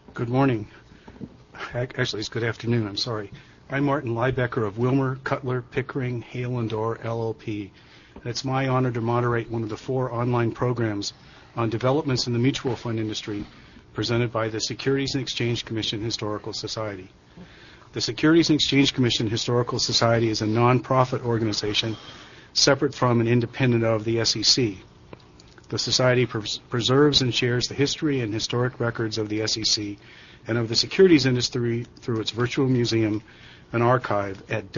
Good morning. Actually, it's good afternoon. I'm sorry. I'm Martin Liebecker of Wilmer, Cutler, Pickering, Hale and Dorr, LLP. And it's my honor to moderate one of the 4 online programs on developments in the mutual fund industry presented by the Securities and Exchange Commission Historical Society. The Securities and Exchange Commission Historical Society is a non-profit organization separate from and independent of the SEC. The Society preserves and shares the history and historic records of the SEC and of the securities industry through its virtual museum and archive at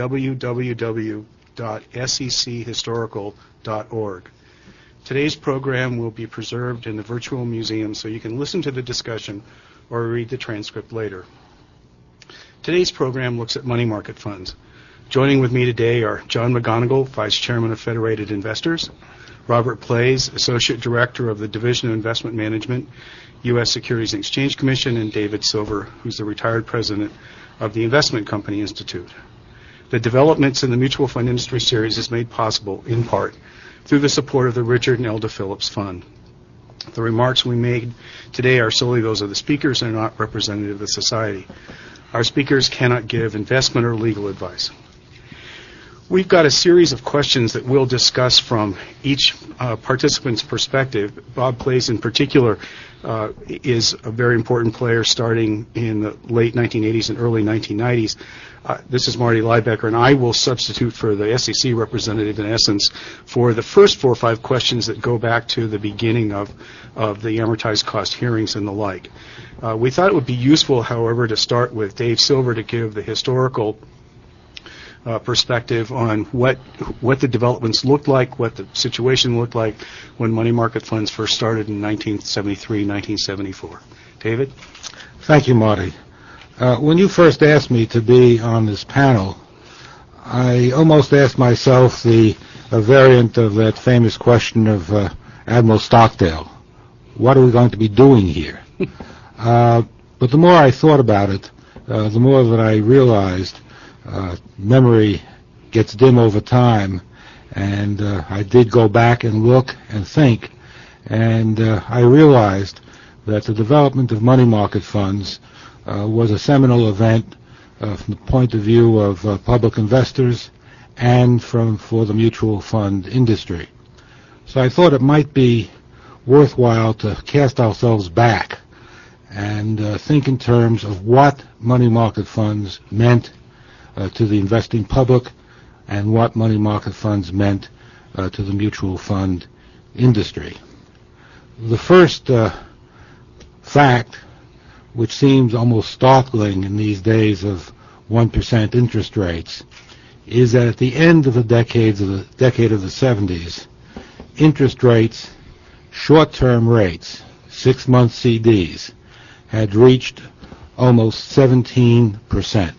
www.sechistorical.org. Today's program will be preserved in the virtual museum so you can listen to the discussion or read the transcript later. Today's program looks at money market funds. Joining with me today are John McGonigal, Vice Chairman of Federated Investors, Robert Plays, Associate Director of the Division of Investment Management, U.S. Securities and Exchange Commission, and David Silver, who's the retired president of the Investment Company Institute. The developments in the mutual fund industry series is made possible, in part, through the support of the Richard and Elda Phillips Fund. The remarks we made today are solely those of the speakers and are not representative of the Society. Our speakers cannot give investment or legal advice. We've got a series of questions that we'll discuss from each participant's perspective. Bob Plays, in particular, is a very important player starting in the late 1980s and early 1990s. This is Marty Liebecker, and I will substitute for the SEC representative, in essence, for the first 4 or 5 questions that go back to the beginning of the amortized cost hearings and the like. We thought it would be useful, however, to start with Dave Silver to give the historical perspective on what the developments looked like, what the situation looked like when money market funds first started in 1973, 1974. David? Thank you, Marty. When you first asked me to be on this panel, I almost asked myself a variant of that famous question of Admiral Stockdale. What are we going to be doing here? But the more I thought about it, the more that I realized memory gets dim over time, and I did go back and look and think, and I realized that the development of money market funds was a seminal event from the point of view of public investors and for the mutual fund industry. So I thought it might be worthwhile to cast ourselves back and think in terms of what money market funds meant to the investing public and what money market funds meant to the mutual fund industry. The first fact, which seems almost startling in these days of 1% interest rates, is that at the end of the decade of the 70s, interest rates, short-term rates, 6-month CDs, had reached almost 17%.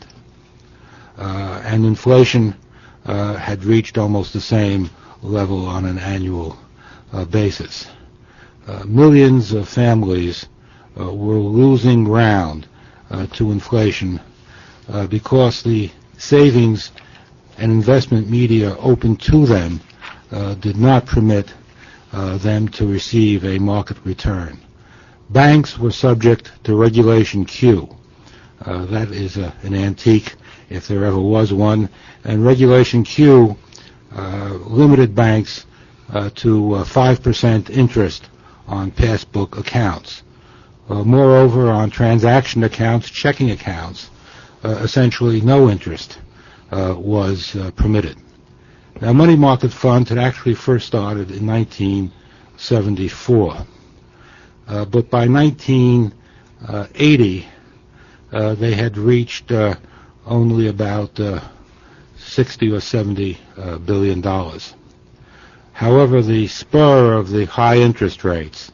And inflation had reached almost the same level on an annual basis. Millions of families were losing ground to inflation because the savings and investment media open to them did not permit them to receive a market return. Banks were subject to Regulation Q. That is an antique, if there ever was one, and Regulation Q limited banks to 5% interest on passbook accounts. Moreover, on transaction accounts, checking accounts, essentially no interest was permitted. Now, money market funds had actually first started in 1974, but by 1980, they had reached only about 60 or 70 billion dollars. However, the spur of the high interest rates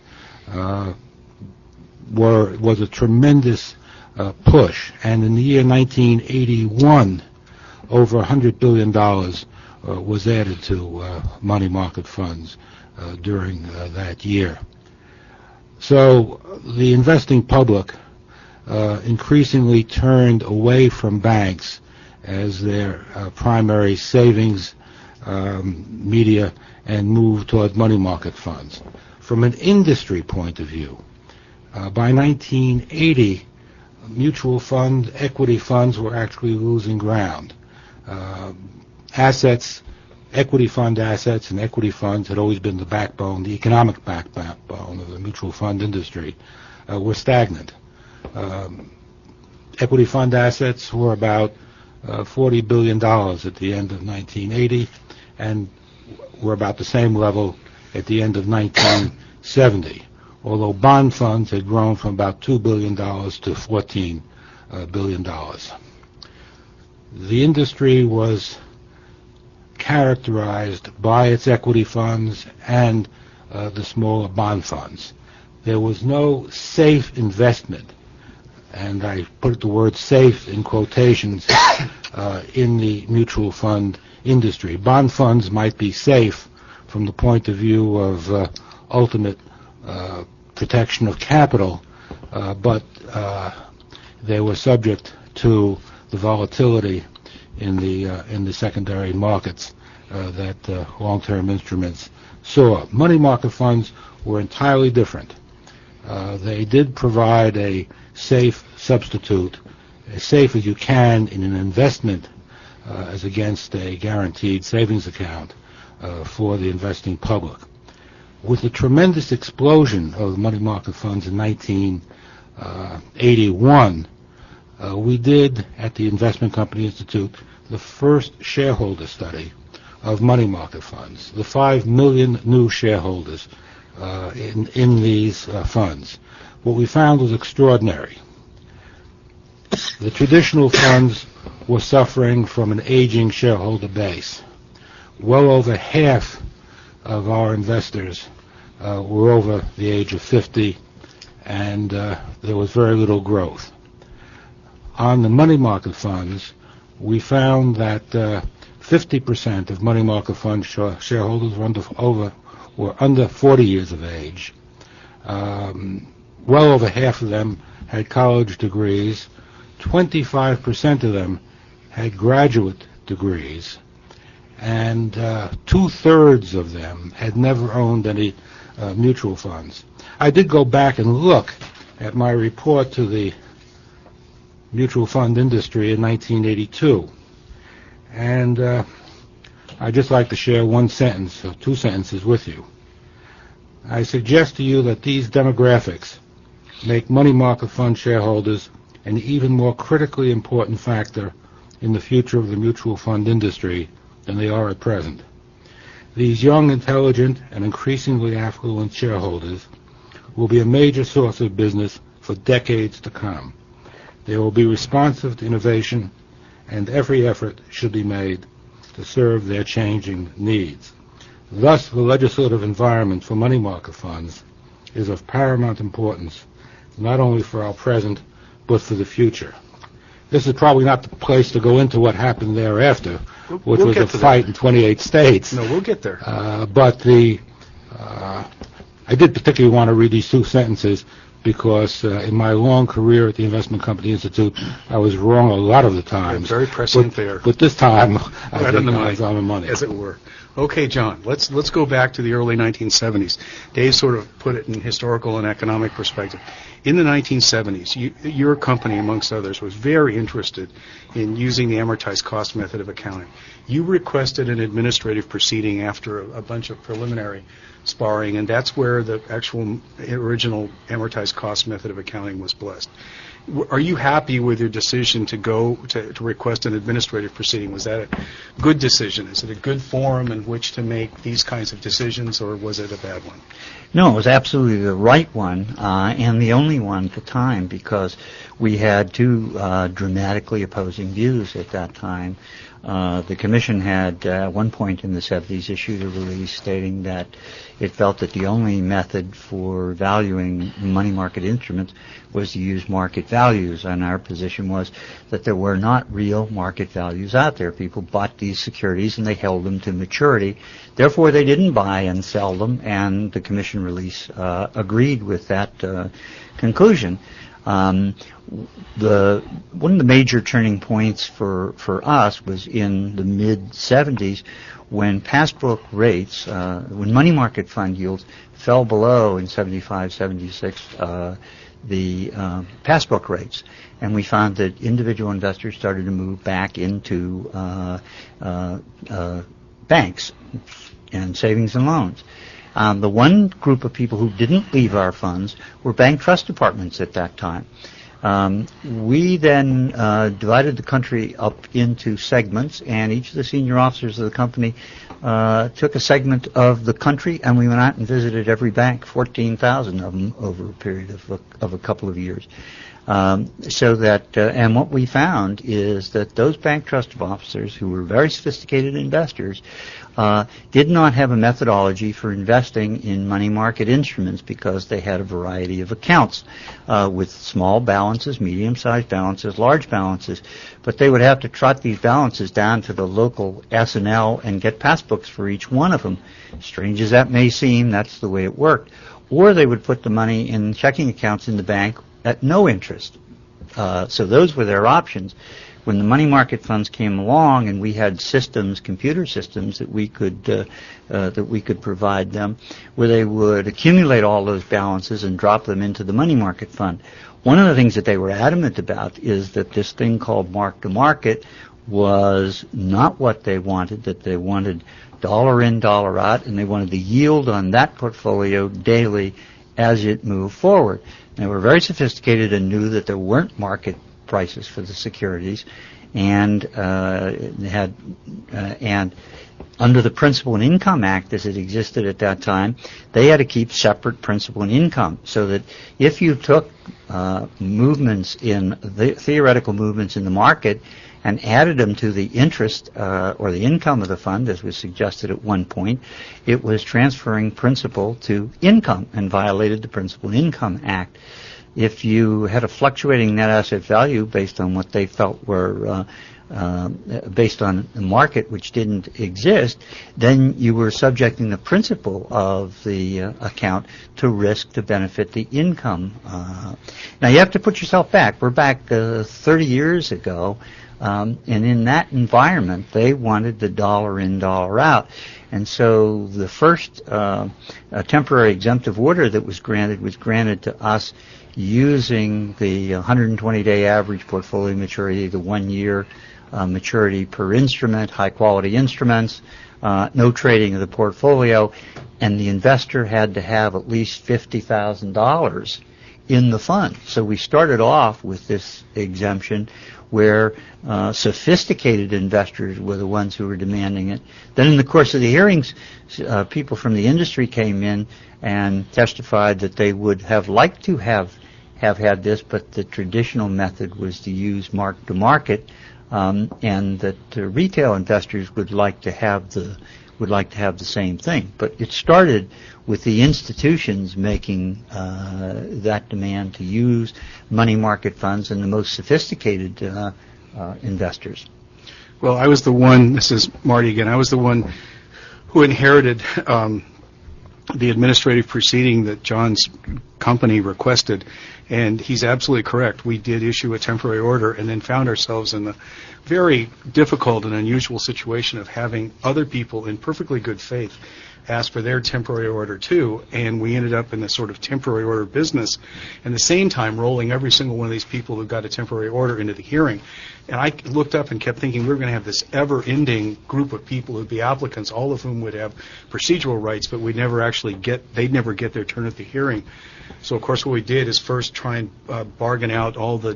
was a tremendous push, and in the year 1981, over $100 billion was added to money market funds during that year. So the investing public increasingly turned away from banks as their primary savings media and moved toward money market funds. From an industry point of view, by 1980, mutual fund, equity funds were actually losing ground. Equity fund assets and equity funds had always been the backbone, the economic backbone of the mutual fund industry, were stagnant. Equity fund assets were about $40 billion at the end of 1980 and were about the same level at the end of 1970, although bond funds had grown from about $2 billion to $14 billion. The industry was characterized by its equity funds and the smaller bond funds. There was no safe investment, and I put the word safe in quotations, in the mutual fund industry. Bond funds might be safe from the point of view of ultimate protection of capital, but they were subject to the volatility in the secondary markets that long-term instruments saw. Money market funds were entirely different. They did provide a safe substitute, as safe as you can in an investment as against a guaranteed savings account for the investing public. With the tremendous explosion of money market funds in 1981, we did, at the Investment Company Institute, the first shareholder study of money market funds, the 5 million new shareholders in these funds. What we found was extraordinary. The traditional funds were suffering from an aging shareholder base. Well over half of our investors were over the age of 50, and there was very little growth. On the money market funds, we found that 50% of money market fund shareholders were under 40 years of age. Well over half of them had college degrees. 25% of them had graduate degrees, and 2/3 of them had never owned any mutual funds. I did go back and look at my report to the mutual fund industry in 1982, and I'd just like to share one sentence or two sentences with you. I suggest to you that these demographics make money market fund shareholders an even more critically important factor in the future of the mutual fund industry than they are at present. These young, intelligent, and increasingly affluent shareholders will be a major source of business for decades to come. They will be responsive to innovation, and every effort should be made to serve their changing needs. Thus, the legislative environment for money market funds is of paramount importance, not only for our present, but for the future. This is probably not the place to go into what happened thereafter, which was a fight in 28 states. No, we'll get there. But I did particularly want to read these two sentences because in my long career at the Investment Company Institute, I was wrong a lot of the times. Very prescient there. But this time, I Right think on I was on the money. as it were. Okay, John, let's go back to the early 1970s. Dave sort of put it in historical and economic perspective. In the 1970s, your company, amongst others, was very interested in using the amortized cost method of accounting. You requested an administrative proceeding after a bunch of preliminary sparring, and that's where the actual original amortized cost method of accounting was blessed. Are you happy with your decision to go to request an administrative proceeding? Was that a good decision? Is it a good forum in which to make these kinds of decisions, or was it a bad one? No, it was absolutely the right one, and the only one at the time, because we had two dramatically opposing views at that time. The Commission had, at one point in the 70s, issued a release stating that it felt that the only method for valuing money market instruments was to use market values, and our position was that there were not real market values out there. People bought these securities and they held them to maturity. Therefore, they didn't buy and sell them, and the Commission release agreed with that conclusion. One of the major turning points for us was in the mid-70s when passbook rates, when money market fund yields fell below in 75, 76, passbook rates, and we found that individual investors started to move back into banks and savings and loans. The one group of people who didn't leave our funds were bank trust departments at that time. We then divided the country up into segments, and each of the senior officers of the company took a segment of the country, and we went out and visited every bank, 14,000 of them, over a period of a couple of years. And what we found is that those bank trust officers, who were very sophisticated investors, did not have a methodology for investing in money market instruments because they had a variety of accounts with small balances, medium-sized balances, large balances. But they would have to trot these balances down to the local S&L and get passbooks for each one of them. Strange as that may seem, that's the way it worked. Or they would put the money in checking accounts in the bank at no interest. So those were their options. When the money market funds came along, and we had systems, computer systems that we could provide them, where they would accumulate all those balances and drop them into the money market fund. One of the things that they were adamant about is that this thing called mark-to-market was not what they wanted, that they wanted dollar in, dollar out, and they wanted the yield on that portfolio daily as it moved forward. They were very sophisticated and knew that there weren't market prices for the securities, and and under the Principal and Income Act as it existed at that time, they had to keep separate principal and income, so that if you took movements in the theoretical movements in the market and added them to the interest or the income of the fund, as was suggested at one point, it was transferring principal to income and violated the Principal and Income Act. If you had a fluctuating net asset value based on what they felt were based on the market, which didn't exist, then you were subjecting the principal of the account to risk to benefit the income. Now you have to put yourself back. We're back 30 years ago, and in that environment, they wanted the dollar in, dollar out. And so the first temporary exemptive order that was granted to us using the 120-day average portfolio maturity, the 1 year maturity per instrument, high-quality instruments, no trading of the portfolio, and the investor had to have at least $50,000 in the fund. So we started off with this exemption where sophisticated investors were the ones who were demanding it. Then in the course of the hearings, people from the industry came in and testified that they would have liked to have had this, but the traditional method was to use mark-to-market, and that retail investors would like to have the same thing. But it started with the institutions making that demand to use money market funds and the most sophisticated investors. Well, I was the one, this is Marty again, I was the one who inherited the administrative proceeding that John's company requested, and he's absolutely correct. We did issue a temporary order and then found ourselves in the very difficult and unusual situation of having other people in perfectly good faith ask for their temporary order too, and we ended up in this sort of temporary order business, and at the same time rolling every single one of these people who got a temporary order into the hearing. And I looked up and kept thinking we were going to have this ever-ending group of people who would be applicants, all of whom would have procedural rights, but they'd never get their turn at the hearing. So of course what we did is first try and bargain out all the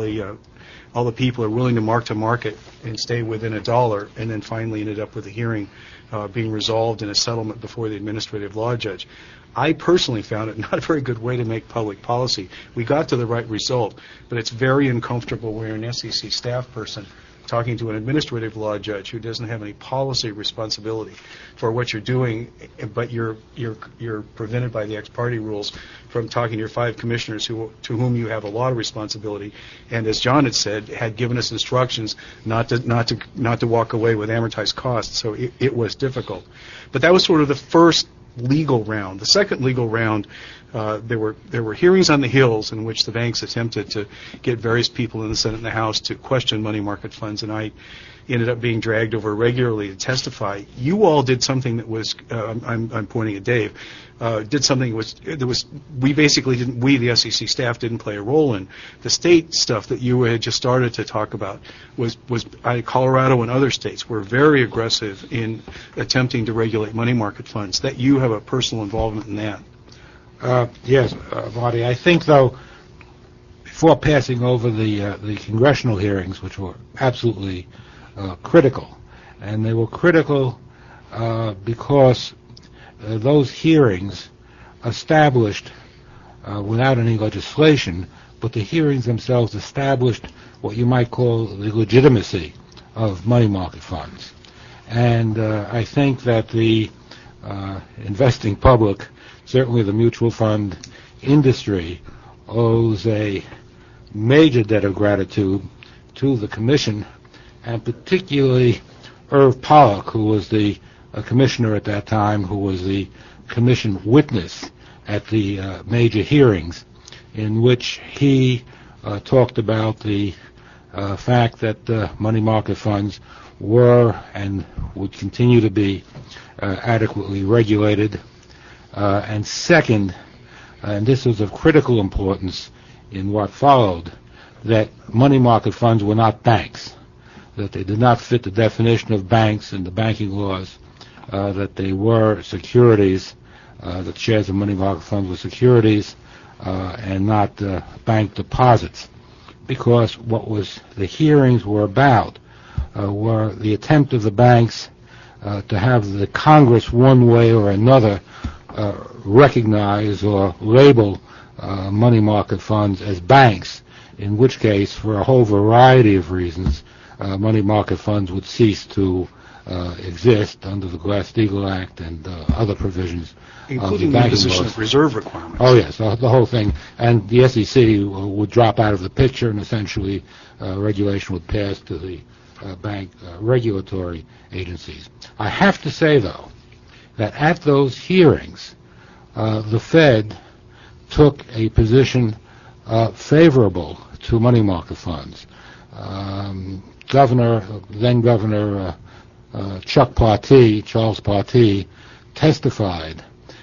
people who are willing to mark-to-market and stay within $1, and then finally ended up with a hearing being resolved in a settlement before the administrative law judge. I personally found it not a very good way to make public policy. We got to the right result, but it's very uncomfortable when you're an SEC staff person talking to an administrative law judge who doesn't have any policy responsibility for what you're doing, but you're prevented by the ex parte rules from talking to your 5 commissioners to whom you have a lot of responsibility, and as John had said, had given us instructions not to walk away with amortized costs. So it was difficult. But that was sort of the first legal round. The second legal round There were hearings on the Hills in which the banks attempted to get various people in the Senate and the House to question money market funds, and I ended up being dragged over regularly to testify. You all did something that was, I'm pointing at Dave, did something that was we basically didn't, we the SEC staff didn't play a role in. The state stuff that you had just started to talk about was Colorado and other states were very aggressive in attempting to regulate money market funds. That you have a personal involvement in that. Yes, Marty. I think, though, before passing over the congressional hearings, which were absolutely critical, and they were critical because those hearings established, without any legislation, but the hearings themselves established what you might call the legitimacy of money market funds. And I think that the investing public, certainly the mutual fund industry, owes a major debt of gratitude to the Commission, and particularly Irv Pollock, who was the commissioner at that time, who was the commission witness at the major hearings, in which he talked about the fact that money market funds were and would continue to be adequately regulated. And second, and this was of critical importance in what followed, that money market funds were not banks, that they did not fit the definition of banks in the banking laws, that they were securities, that shares of money market funds were securities and not bank deposits, because what was the hearings were about were the attempt of the banks to have the Congress one way or another recognize or label money market funds as banks, in which case, for a whole variety of reasons, money market funds would cease to exist under the Glass-Steagall Act and other provisions, including of the banking imposition laws. of reserve requirements. Oh yes, the whole thing, and the SEC would drop out of the picture, and essentially regulation would pass to the bank regulatory agencies. I have to say, though, that at those hearings, the Fed took a position favorable to money market funds. Then Governor Charles Partee, testified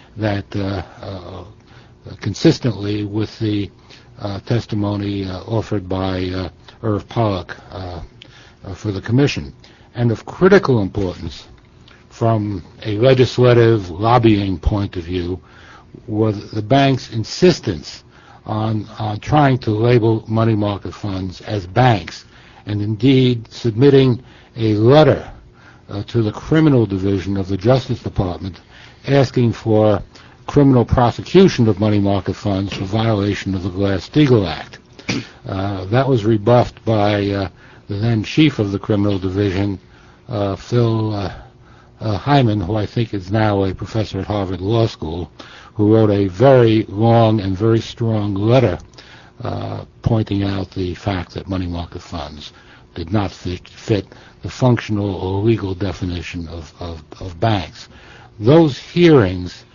that consistently with the testimony offered by Irv Pollock for the Commission, and of critical importance from a legislative lobbying point of view, was the bank's insistence on trying to label money market funds as banks, and indeed submitting a letter to the criminal division of the Justice Department asking for criminal prosecution of money market funds for violation of the Glass-Steagall Act. That was rebuffed by the then chief of the criminal division, Phil Hyman, who I think is now a professor at Harvard Law School, who wrote a very long and very strong letter pointing out the fact that money market funds did not fit the functional or legal definition of banks. Those hearings,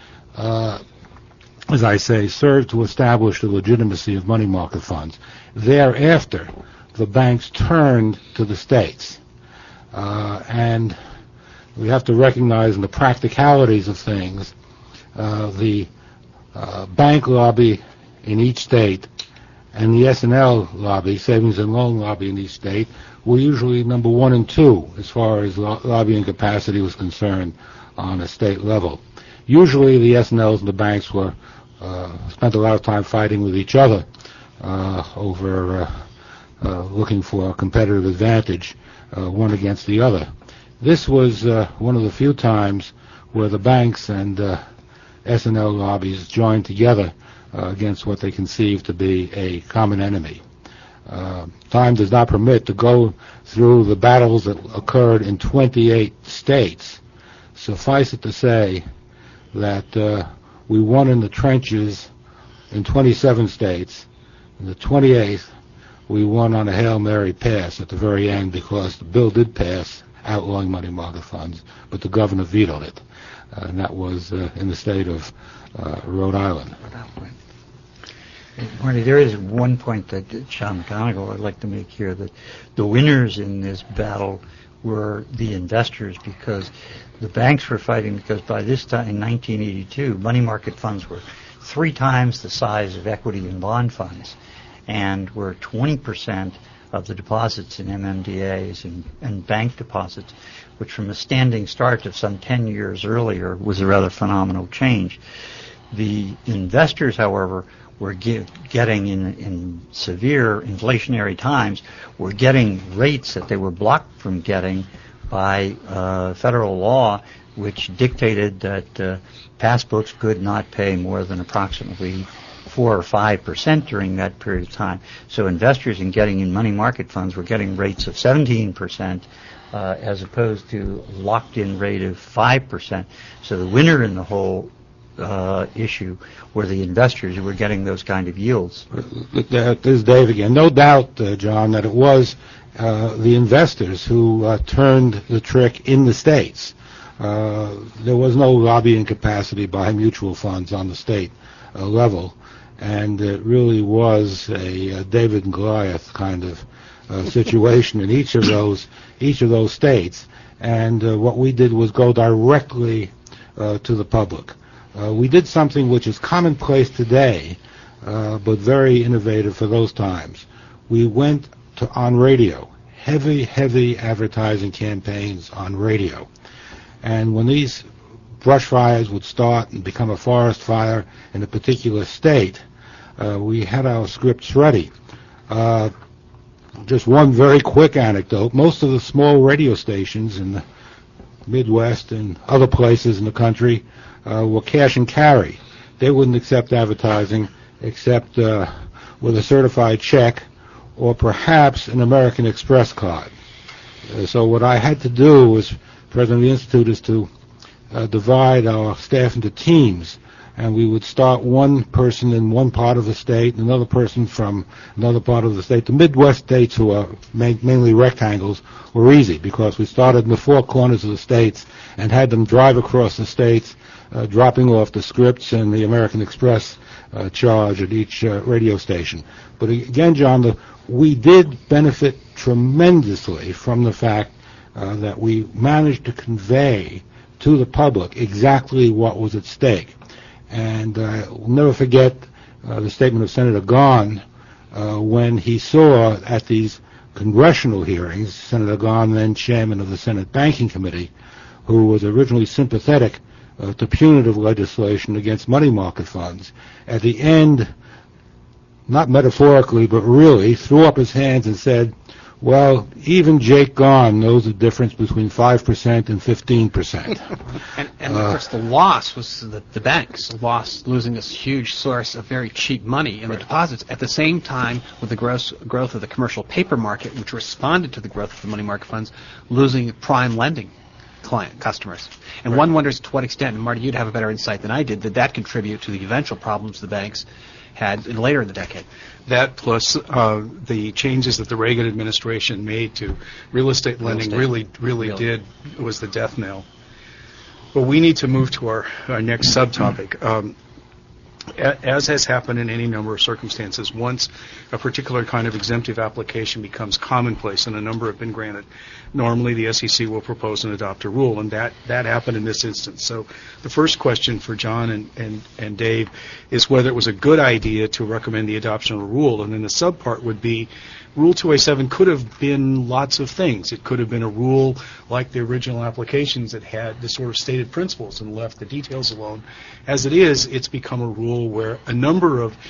as I say, served to establish the legitimacy of money market funds. Thereafter, the banks turned to the states. And we have to recognize in the practicalities of things, the bank lobby in each state and the S&L lobby, savings and loan lobby in each state, were usually number 1 and 2 as far as lobbying capacity was concerned on a state level. Usually the S&Ls and the banks were spent a lot of time fighting with each other over looking for a competitive advantage, one against the other. This was one of the few times where the banks and S&L lobbies joined together against what they conceived to be a common enemy. Time does not permit to go through the battles that occurred in 28 states. Suffice it to say that we won in the trenches in 27 states. In the 28th, we won on a Hail Mary pass at the very end, because the bill did pass outlawing money market funds, but the governor vetoed it. and that was in the state of Rhode Island. Marty, there is one point that John McGonigal would like to make here, that the winners in this battle were the investors, because the banks were fighting, because by this time in 1982, money market funds were 3 times the size of equity and bond funds, and were 20% of the deposits in MMDAs and bank deposits, which from a standing start of some 10 years earlier was a rather phenomenal change. The investors, however, were getting in severe inflationary times, were getting rates that they were blocked from getting by federal law, which dictated that passbooks could not pay more than approximately 4 or 5% during that period of time. So investors in getting in money market funds were getting rates of 17%, as opposed to a locked-in rate of 5%. So the winner in the whole issue were the investors who were getting those kind of yields. This is Dave again. No doubt, John, that it was the investors who turned the trick in the states. There was no lobbying capacity by mutual funds on the state level, and it really was a David and Goliath kind of situation in each of those states. And what we did was go directly to the public. We did something which is commonplace today, but very innovative for those times. We went on radio, heavy advertising campaigns on radio. And when these brush fires would start and become a forest fire in a particular state, we had our scripts ready. Just one very quick anecdote. Most of the small radio stations in the Midwest and other places in the country were cash and carry. They wouldn't accept advertising except with a certified check or perhaps an American Express card. So what I had to do as president of the Institute is to divide our staff into teams, and we would start one person in one part of the state and another person from another part of the state. The Midwest states, who are mainly rectangles, were easy because we started in the 4 corners of the states and had them drive across the states, dropping off the scripts and the American Express charge at each radio station. But again, John, we did benefit tremendously from the fact that we managed to convey to the public exactly what was at stake. And we'll never forget the statement of Senator Gahn when he saw at these congressional hearings, Senator Gahn, then chairman of the Senate Banking Committee, who was originally sympathetic to punitive legislation against money market funds, at the end, not metaphorically, but really, threw up his hands and said, well, even Jake Gahn knows the difference between 5% and 15%. and of course, the loss was the banks losing this huge source of very cheap money in the deposits. At the same time, with the growth of the commercial paper market, which responded to the growth of the money market funds, losing prime lending customers. And one wonders to what extent, and Marty, you'd have a better insight than I did, did that contribute to the eventual problems the banks had later in the decade? That plus the changes that the Reagan administration made to real estate lending really was the death knell. But we need to move to our next subtopic. As has happened in any number of circumstances, once a particular kind of exemptive application becomes commonplace, and a number have been granted, normally the SEC will propose and adopt a rule, and that happened in this instance. So the first question for John and Dave is whether it was a good idea to recommend the adoption of a rule, and then the subpart would be Rule 2A7 could have been lots of things. It could have been a rule like the original applications that had the sort of stated principles and left the details alone. As it is, it's become a rule where a number of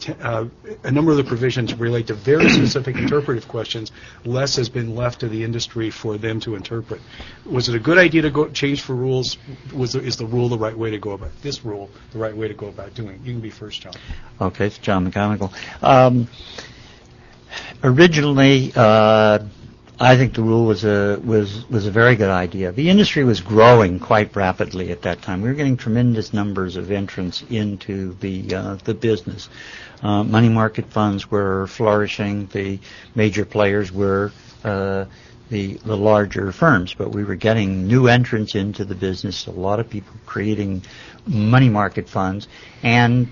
the provisions relate to very specific interpretive questions. Less has been left to the industry for them to interpret. Was it a good idea to change for rules? Is the rule the right way to go about this rule? The right way to go about doing it? You can be first, John. Okay, it's John McGonigal. Originally, I think the rule was a very good idea. The industry was growing quite rapidly at that time. We were getting tremendous numbers of entrants into the business. Money market funds were flourishing. The major players were the the larger firms, but we were getting new entrants into the business, a lot of people creating money market funds, and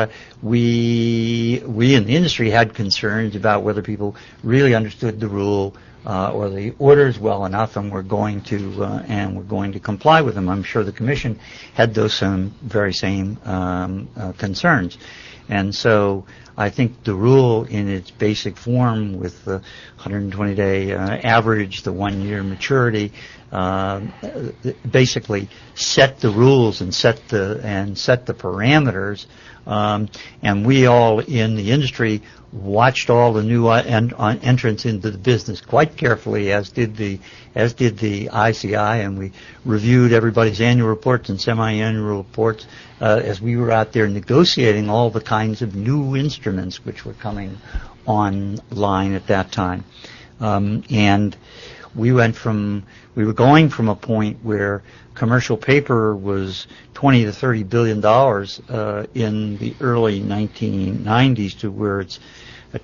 we in the industry had concerns about whether people really understood the rule or the orders well enough, and we're going to comply with them. I'm sure the Commission had those very same concerns, and so I think the rule in its basic form, with the 120-day average, the 1-year maturity, basically set the rules and set the parameters. And we all in the industry watched all the new entrants into the business quite carefully, as did the ICI, and we reviewed everybody's annual reports and semi-annual reports as we were out there negotiating all the kinds of new instruments which were coming online at that time. And we were going from a point where commercial paper was $20 to $30 billion in the early 1990s to where it's over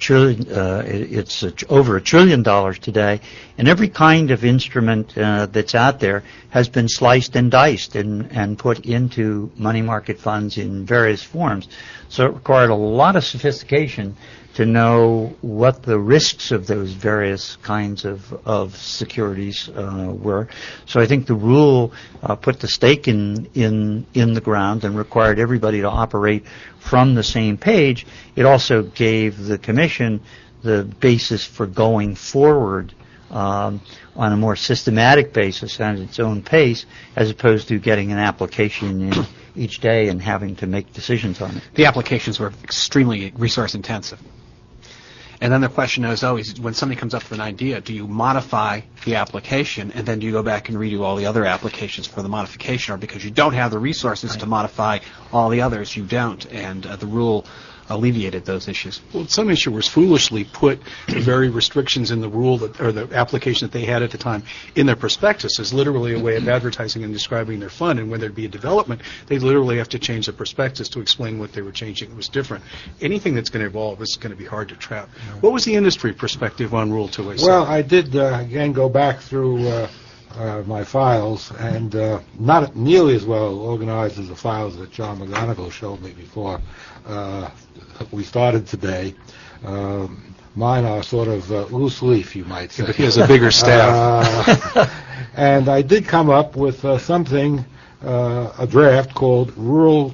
$1 trillion today, and every kind of instrument that's out there has been sliced and diced and put into money market funds in various forms. So it required a lot of sophistication to know what the risks of those various kinds of securities were. So I think the rule put the stake in the ground and required everybody to operate from the same page. It also gave the Commission the basis for going forward on a more systematic basis at its own pace, as opposed to getting an application in each day and having to make decisions on it. The applications were extremely resource intensive. And then the question is always, when somebody comes up with an idea, do you modify the application, and then do you go back and redo all the other applications for the modification, or because you don't have the resources to modify all the others, you don't, and the rule alleviated those issues? Well, some issuers foolishly put the very restrictions in the rule or the application that they had at the time in their prospectus as literally a way of advertising and describing their fund. And when there'd be a development, they literally have to change the prospectus to explain what they were changing. It was different. Anything that's going to evolve is going to be hard to trap. What was the industry perspective on Rule 287? Well, I did, again, go back through my files, and not nearly as well organized as the files that John McGonigal showed me before we started today. Mine are sort of loose leaf, you might say. But he has a bigger staff. And I did come up with something, a draft called Rule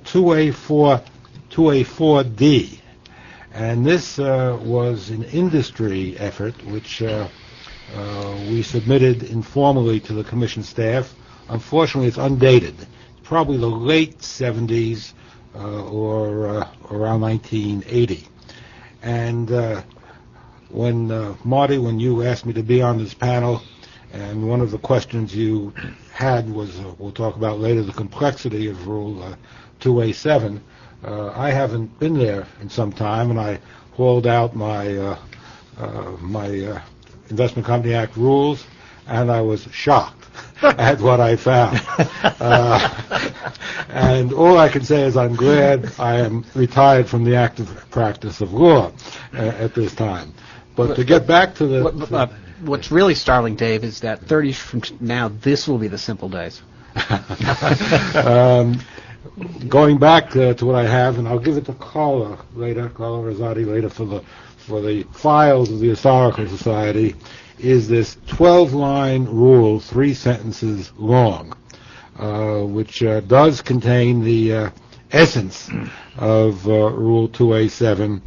2A4D. And this was an industry effort which we submitted informally to the Commission staff. Unfortunately, it's undated. It's probably the late 70s or around 1980. And Marty, when you asked me to be on this panel, and one of the questions you had was, we'll talk about later, the complexity of Rule 2A7, I haven't been there in some time, and I hauled out my Investment Company Act rules, and I was shocked at what I found. And all I can say is I'm glad I am retired from the active practice of law at this time. But to get back to the... What's really startling, Dave, is that 30 from now, this will be the simple days. Going back to what I have, and I'll give it to Carla Rosati later for the files of the Historical Society, is this 12-line rule, 3 sentences long, which does contain the essence of Rule 2A7.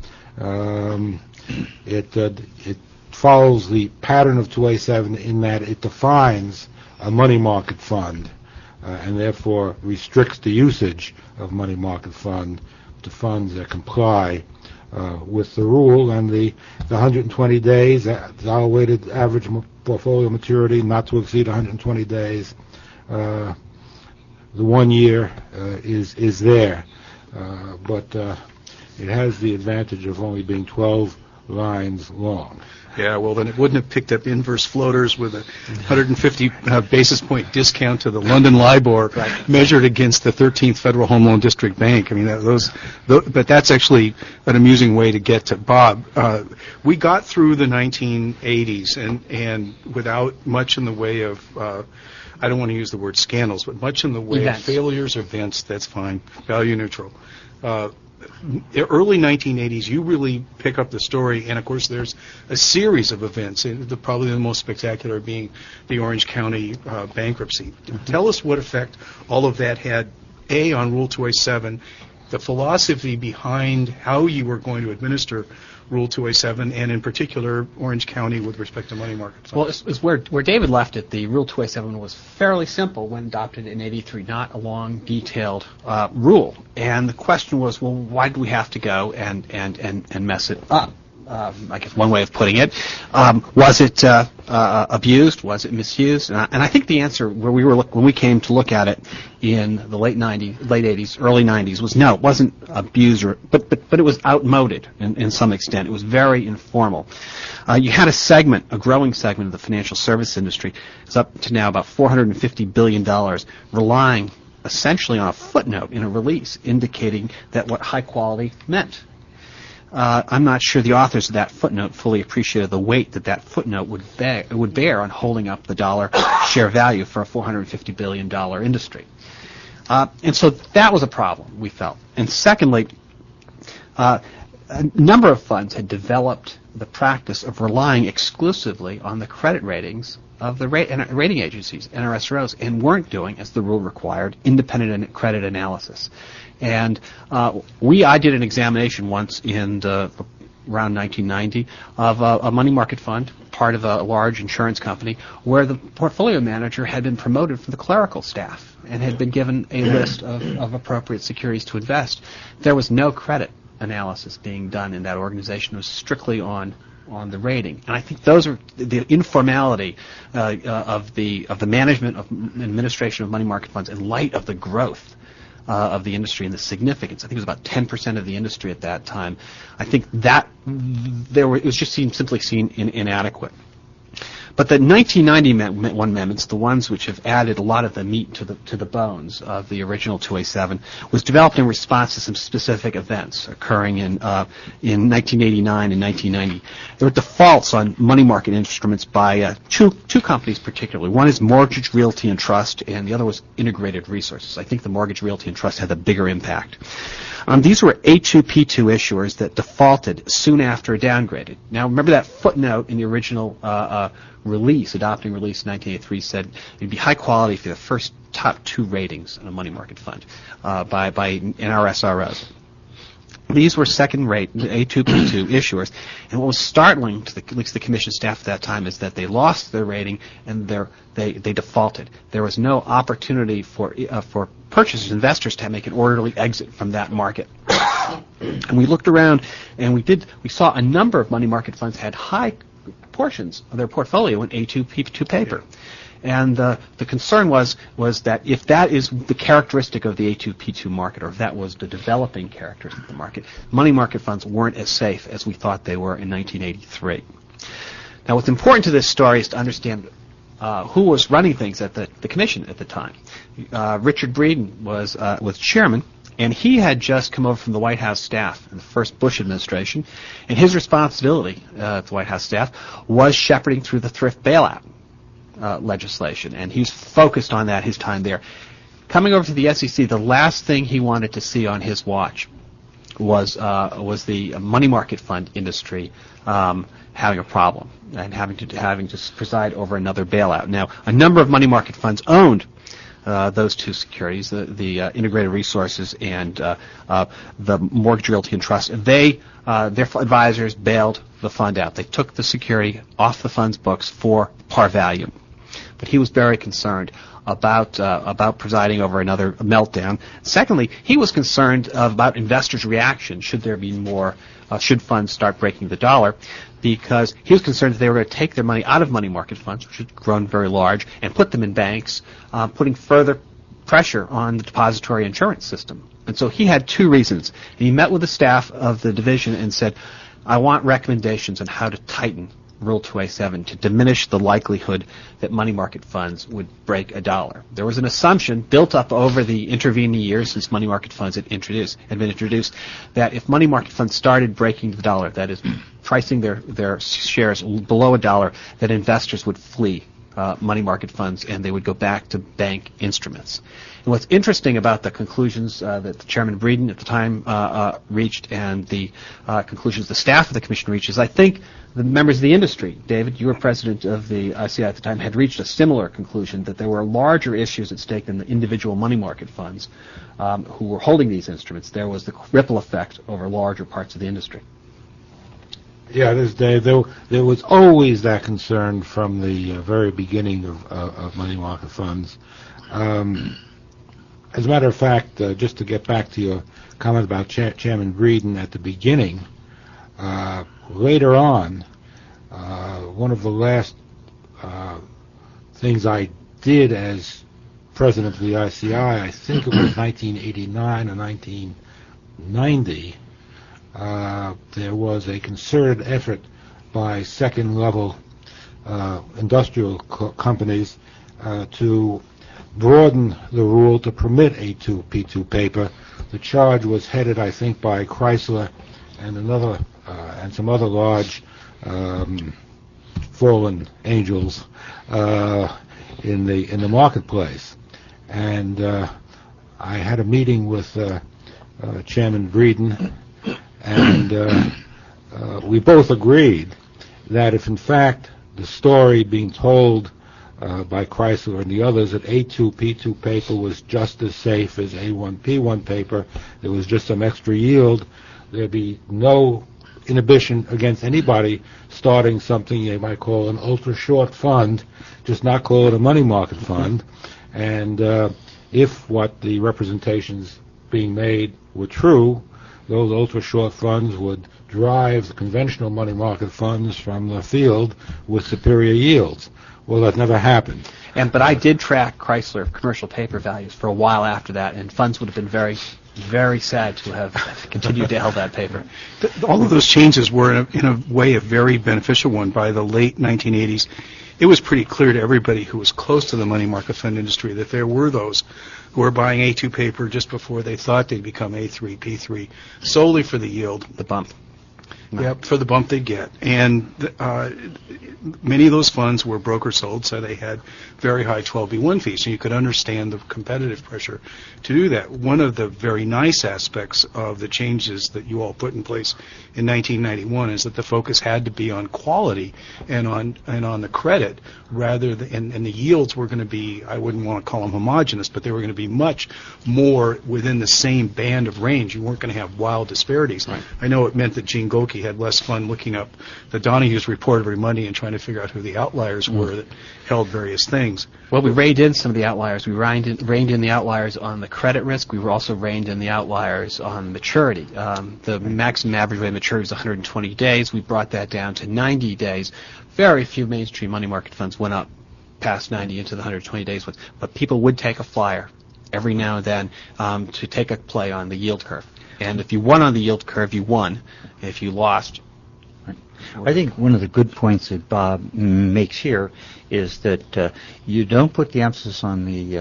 It follows the pattern of 2A7 in that it defines a money market fund and therefore restricts the usage of money market fund to funds that comply with the rule, and the 120 days, dollar-weighted average portfolio maturity not to exceed 120 days. The 1 year is there, but it has the advantage of only being 12 lines long. Yeah, well, then it wouldn't have picked up inverse floaters with a 150 basis point discount to the London LIBOR measured against the 13th Federal Home Loan District Bank. I mean, but that's actually an amusing way to get to Bob. We got through the 1980s and without much in the way of, I don't want to use the word scandals, but much in the way of failures or events. That's fine, value neutral. Early 1980s, you really pick up the story, and of course there's a series of events, probably the most spectacular being the Orange County bankruptcy. Tell us what effect all of that had, A, on Rule 287, the philosophy behind how you were going to administer Rule 287, and in particular Orange County with respect to money market funds. Well, it's where David left it. The Rule 287 was fairly simple when adopted in '83, not a long, detailed rule. And the question was, well, why did we have to go and mess it up? I guess one way of putting it. Was it abused? Was it misused? And I think the answer, where we were when we came to look at it in the late 80s, early 90s, was no, it wasn't abused, but it was outmoded in some extent. It was very informal. You had a growing segment of the financial service industry. It's up to now about $450 billion, relying essentially on a footnote in a release indicating that what high quality meant. I'm not sure the authors of that footnote fully appreciated the weight that footnote would bear on holding up the dollar share value for a $450 billion industry. And so that was a problem, we felt. And secondly, a number of funds had developed the practice of relying exclusively on the credit ratings of the rating agencies, NRSROs, and weren't doing, as the rule required, independent credit analysis. And I did an examination once in around 1990 of a money market fund, part of a large insurance company, where the portfolio manager had been promoted from the clerical staff and had been given a list of appropriate securities to invest. There was no credit analysis being done in that organization. It was strictly on the rating. And I think those are the informality of the management of administration of money market funds in light of the growth of the industry and the significance. I think it was about 10% of the industry at that time. I think that it was just simply seen inadequate. But the 1991 amendments, the ones which have added a lot of the meat to the bones of the original 287, was developed in response to some specific events occurring in 1989 and 1990. There were defaults on money market instruments by two companies particularly. One is Mortgage Realty and Trust, and the other was Integrated Resources. I think the Mortgage Realty and Trust had the bigger impact. These were A2P2 issuers that defaulted soon after downgraded. Now, remember that footnote in the original adopting release in 1983 said it'd be high quality for the first top two ratings in a money market fund by NRSROs. These were second-rate A2P2 issuers, and what was startling to at least the commission staff at that time is that they lost their rating and they defaulted. There was no opportunity for purchasers, investors, to make an orderly exit from that market. And we looked around, and we saw a number of money market funds had high portions of their portfolio in A2P2 paper. And the concern was that if that is the characteristic of the A2P2 market, or if that was the developing characteristic of the market, money market funds weren't as safe as we thought they were in 1983. Now, what's important to this story is to understand who was running things at the commission at the time. Richard Breeden was chairman, and he had just come over from the White House staff in the first Bush administration, and his responsibility at the White House staff was shepherding through the thrift bailout legislation, and he's focused on that his time there. Coming over to the SEC, the last thing he wanted to see on his watch was the money market fund industry having a problem and having to preside over another bailout. Now, a number of money market funds owned those two securities, the Integrated Resources and the Mortgage Realty and Trust. Their advisors bailed the fund out. They took the security off the fund's books for par value. But he was very concerned about presiding over another meltdown. Secondly, he was concerned about investors' reaction should there be more, should funds start breaking the dollar, because he was concerned that they were going to take their money out of money market funds, which had grown very large, and put them in banks, putting further pressure on the depository insurance system. And so he had two reasons. And he met with the staff of the division and said, I want recommendations on how to tighten Rule 2A7 to diminish the likelihood that money market funds would break $1. There was an assumption built up over the intervening years since money market funds had been introduced, that if money market funds started breaking the dollar, that is, pricing their shares below $1, that investors would flee money market funds and they would go back to bank instruments. And what's interesting about the conclusions that Chairman Breeden at the time reached and the conclusions the staff of the Commission reached is, I think, the members of the industry, David, you were president of the ICI at the time, had reached a similar conclusion, that there were larger issues at stake than the individual money market funds who were holding these instruments. There was the ripple effect over larger parts of the industry. Yeah, this Dave. There was always that concern from the very beginning of money market funds. As a matter of fact, just to get back to your comment about Chairman Breeden at the beginning, later on, one of the last things I did as president of the ICI, I think it was 1989 or 1990, there was a concerted effort by second-level industrial companies to broaden the rule to permit A2P2 paper. The charge was headed, I think, by Chrysler and and some other large fallen angels in the marketplace. And I had a meeting with Chairman Breeden, and we both agreed that if in fact the story being told by Chrysler and the others that A2P2 paper was just as safe as A1P1 paper, there was just some extra yield, there'd be no inhibition against anybody starting something they might call an ultra-short fund, just not call it a money market fund. And if what the representations being made were true, those ultra-short funds would drive the conventional money market funds from the field with superior yields. Well, that never happened. But I did track Chrysler commercial paper values for a while after that, and funds would have been very, very sad to have continued to held that paper. All of those changes were, in a way, a very beneficial one. By the late 1980s, it was pretty clear to everybody who was close to the money market fund industry that there were those who were buying A2 paper just before they thought they'd become A3, P3, solely for the yield. The bump. Yep, for the bump they get. And many of those funds were broker sold, so they had very high 12B1 fees, so you could understand the competitive pressure to do that. One of the very nice aspects of the changes that you all put in place in 1991 is that the focus had to be on quality and on the credit rather than, and the yields were going to be, I wouldn't want to call them homogenous, but they were going to be much more within the same band of range. You weren't going to have wild disparities. Right. I know it meant that Gene Goki had less fun looking up the Donohue's report every Monday and trying to figure out who the outliers were that held various things. Well, we reined in some of the outliers. We reined in the outliers on the credit risk. We were also reined in the outliers on maturity. The maximum average rate of maturity was 120 days. We brought that down to 90 days. Very few mainstream money market funds went up past 90 into the 120 days, but people would take a flyer every now and then to take a play on the yield curve. And if you won on the yield curve, you won. If you lost... I think one of the good points that Bob makes here is that you don't put the emphasis on the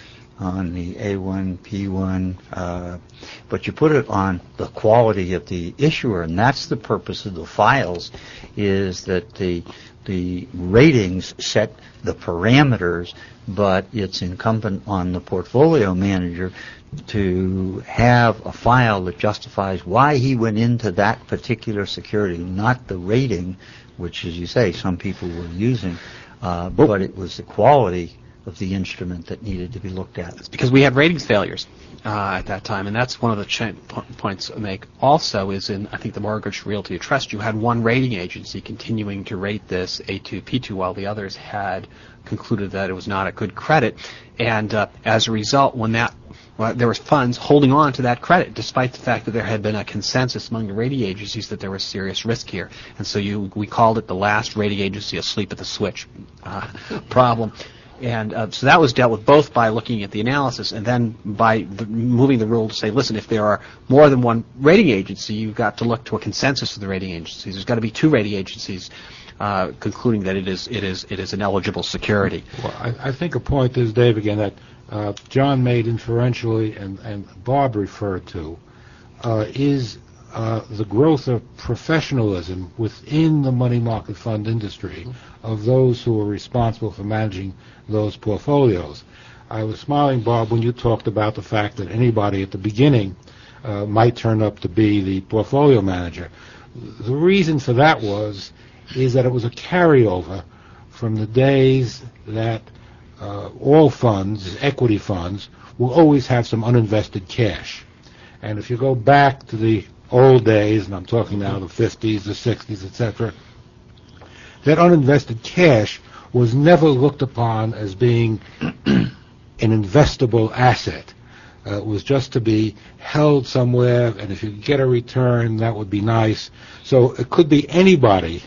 A1, P1, but you put it on the quality of the issuer, and that's the purpose of the files, is that the ratings set the parameters, but it's incumbent on the portfolio manager to have a file that justifies why he went into that particular security, not the rating, which, as you say, some people were using, but it was the quality of the instrument that needed to be looked at. It's because we had ratings failures at that time, and that's one of the points I make. Also is in, I think, the Mortgage Realty Trust, you had one rating agency continuing to rate this A2, P2, while the others had concluded that it was not a good credit, and as a result, there was funds holding on to that credit, despite the fact that there had been a consensus among the rating agencies that there was serious risk here. And so we called it the last rating agency asleep at the switch problem. And so that was dealt with both by looking at the analysis and then by moving the rule to say, listen, if there are more than one rating agency, you've got to look to a consensus of the rating agencies. There's got to be two rating agencies concluding that it is an eligible security. Well, I think a point is, Dave, again, that John made inferentially and Bob referred to is the growth of professionalism within the money market fund industry of those who are responsible for managing those portfolios. I was smiling, Bob, when you talked about the fact that anybody at the beginning might turn up to be the portfolio manager. The reason for that is that it was a carryover from the days that all funds, equity funds, will always have some uninvested cash. And if you go back to the old days, and I'm talking now the 50s, the 60s, etc., that uninvested cash was never looked upon as being an investable asset. It was just to be held somewhere, and if you could get a return, that would be nice. So it could be anybody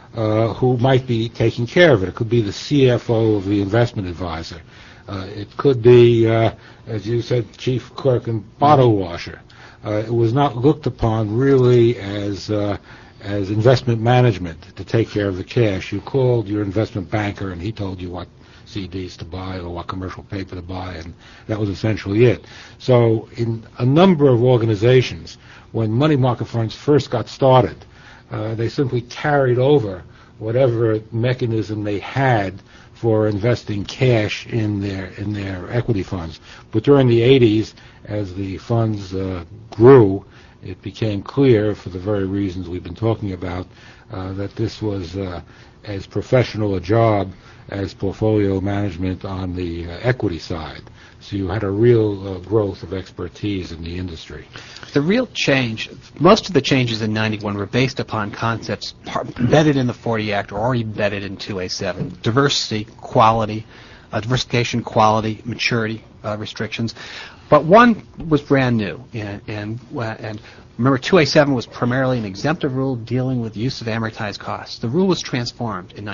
who might be taking care of it. It could be the CFO of the investment advisor. It could be, as you said, chief clerk and bottle washer. It was not looked upon really as investment management to take care of the cash. You called your investment banker, and he told you what CDs to buy or what commercial paper to buy, and that was essentially it. So in a number of organizations, when money market funds first got started, they simply carried over whatever mechanism they had for investing cash in their equity funds. But during the 80s, as the funds grew, it became clear, for the very reasons we've been talking about, that this was as professional a job as portfolio management on the equity side. So you had a real growth of expertise in the industry. The real change, most of the changes in 91 were based upon concepts embedded in the 40 Act or already embedded in 2A7. Diversity, quality, diversification, quality, maturity restrictions. But one was brand new, and remember, 2A7 was primarily an exemptive rule dealing with use of amortized costs. The rule was transformed in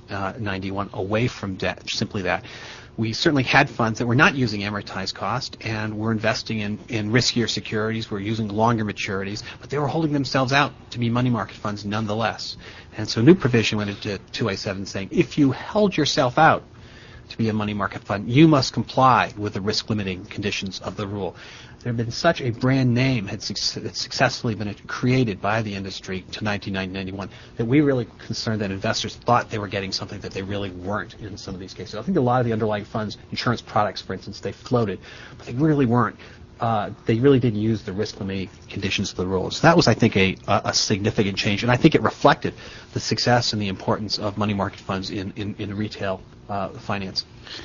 1991 away from debt, simply that. We certainly had funds that were not using amortized cost and were investing in riskier securities, were using longer maturities, but they were holding themselves out to be money market funds nonetheless. And so a new provision went into 2A7 saying, if you held yourself out to be a money market fund, you must comply with the risk-limiting conditions of the rule. There had been such a brand name had successfully been created by the industry to 1991 that we really concerned that investors thought they were getting something that they really weren't in some of these cases. I think a lot of the underlying funds, insurance products, for instance, they floated, but they really weren't. They really didn't use the risk-limiting conditions of the rule. So that was, I think, a significant change, and I think it reflected the success and the importance of money market funds in retail finance.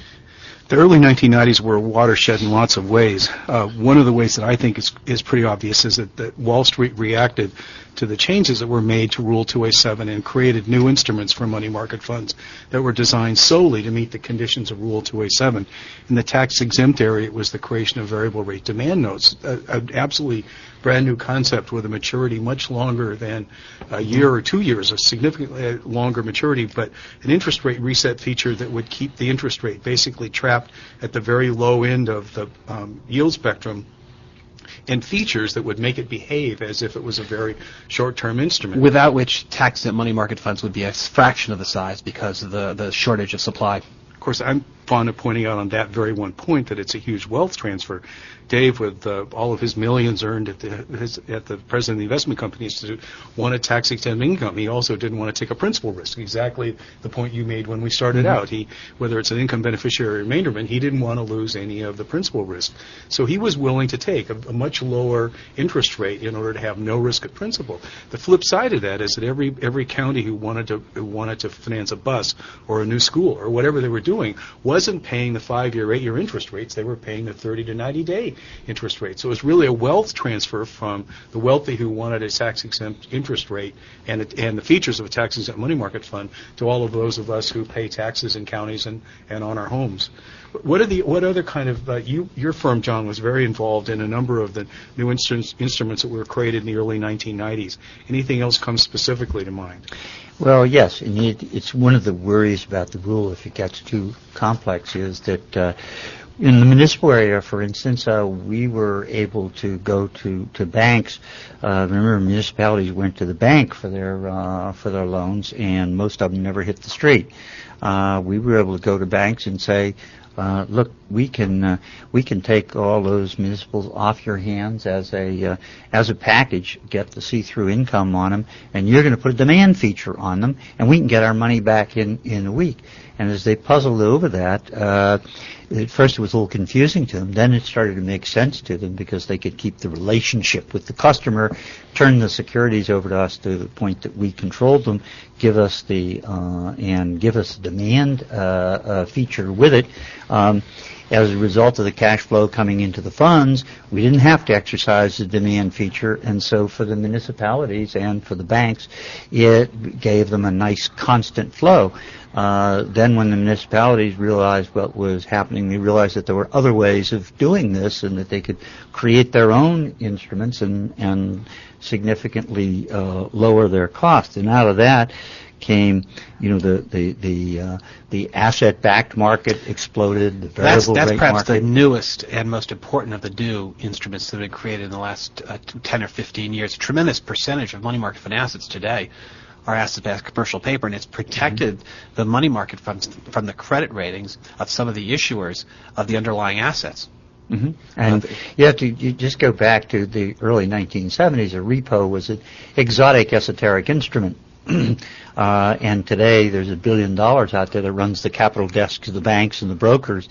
The early 1990s were a watershed in lots of ways. One of the ways that I think is pretty obvious is that Wall Street reacted to the changes that were made to Rule 2A7 and created new instruments for money market funds that were designed solely to meet the conditions of Rule 2A7. In the tax-exempt area, it was the creation of variable rate demand notes, an absolutely brand new concept with a maturity much longer than a year or 2 years, a significantly longer maturity, but an interest rate reset feature that would keep the interest rate basically trapped at the very low end of the yield spectrum, and features that would make it behave as if it was a very short-term instrument. Without which tax-exempt money market funds would be a fraction of the size because of the shortage of supply. Of course, I'm fond of pointing out on that very one point that it's a huge wealth transfer. Dave, with all of his millions earned at the president of the investment companies, wanted tax-exempt income. He also didn't want to take a principal risk. Exactly the point you made when we started out. Whether it's an income beneficiary or remainderment, he didn't want to lose any of the principal risk. So he was willing to take a much lower interest rate in order to have no risk at principal. The flip side of that is that every county who wanted to finance a bus or a new school or whatever they were doing wasn't paying the 5-year, 8-year interest rates. They were paying the 30 to 90-day interest rate. So it was really a wealth transfer from the wealthy who wanted a tax-exempt interest rate and the features of a tax-exempt money market fund to all of those of us who pay taxes in counties and on our homes. What other kind of your firm, John, was very involved in a number of the new instruments that were created in the early 1990s. Anything else comes specifically to mind? Well, yes, and it's one of the worries about the rule if it gets too complex is that in the municipal area, for instance, we were able to go to banks. Remember, municipalities went to the bank for their loans, and most of them never hit the street. We were able to go to banks and say, look, we can take all those municipals off your hands as a package, get the see-through income on them, and you're going to put a demand feature on them, and we can get our money back in a week. And as they puzzled over that, at first it was a little confusing to them. Then it started to make sense to them because they could keep the relationship with the customer, turn the securities over to us to the point that we controlled them, give us the demand feature with it. As a result of the cash flow coming into the funds, we didn't have to exercise the demand feature, and so for the municipalities and for the banks, it gave them a nice constant flow. Then when the municipalities realized what was happening, they realized that there were other ways of doing this and that they could create their own instruments and significantly lower their costs. And out of that came, the asset-backed market exploded, the variable that's rate perhaps market. the newest and most important of the new instruments that have been created in the last 10 or 15 years. A tremendous percentage of money market fund assets today are asset-backed commercial paper, and it's protected the money market funds from the credit ratings of some of the issuers of the underlying assets. Mm-hmm. And you just go back to the early 1970s. A repo was an exotic, esoteric instrument. And today there's $1 billion out there that runs the capital desks of the banks and the brokers.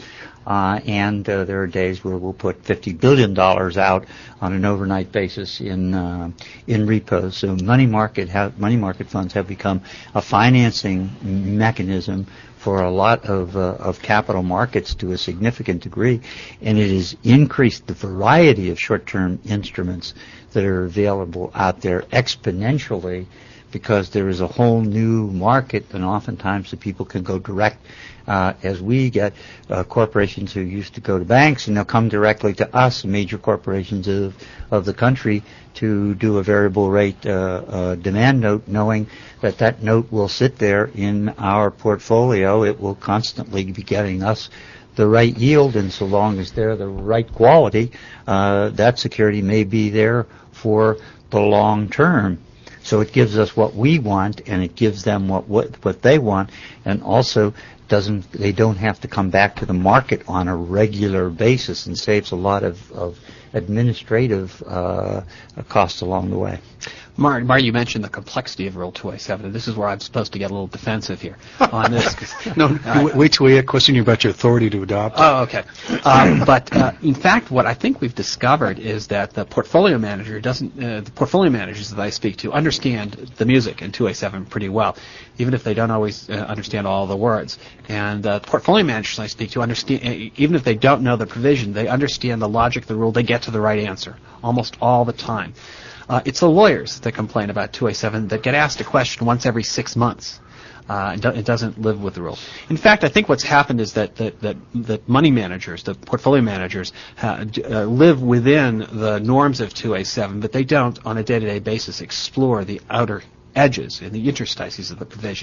And there are days where we'll put $50 billion out on an overnight basis in repos. So money market funds have become a financing mechanism for a lot of capital markets to a significant degree, and it has increased the variety of short-term instruments that are available out there exponentially, because there is a whole new market, and oftentimes the people can go direct, as we get corporations who used to go to banks, and they'll come directly to us, major corporations of the country, to do a variable rate demand note, knowing that note will sit there in our portfolio. It will constantly be getting us the right yield, and so long as they're the right quality, that security may be there for the long term. So it gives us what we want, and it gives them what they want, and also they don't have to come back to the market on a regular basis, and saves a lot of administrative costs along the way. Mar, you mentioned the complexity of Rule 2a-7, and this is where I'm supposed to get a little defensive here on this. Wait till we question you about your authority to adopt. Oh, okay. But in fact, what I think we've discovered is that the portfolio manager the portfolio managers that I speak to understand the music in 2a-7 pretty well, even if they don't always understand all the words. And the portfolio managers I speak to understand, even if they don't know the provision, they understand the logic of the rule. They get to the right answer almost all the time. It's the lawyers that complain about 2a-7 that get asked a question once every 6 months. It doesn't live with the rule. In fact, I think what's happened is that money managers, the portfolio managers, live within the norms of 2a-7, but they don't, on a day-to-day basis, explore the outer edges and the interstices of the provision.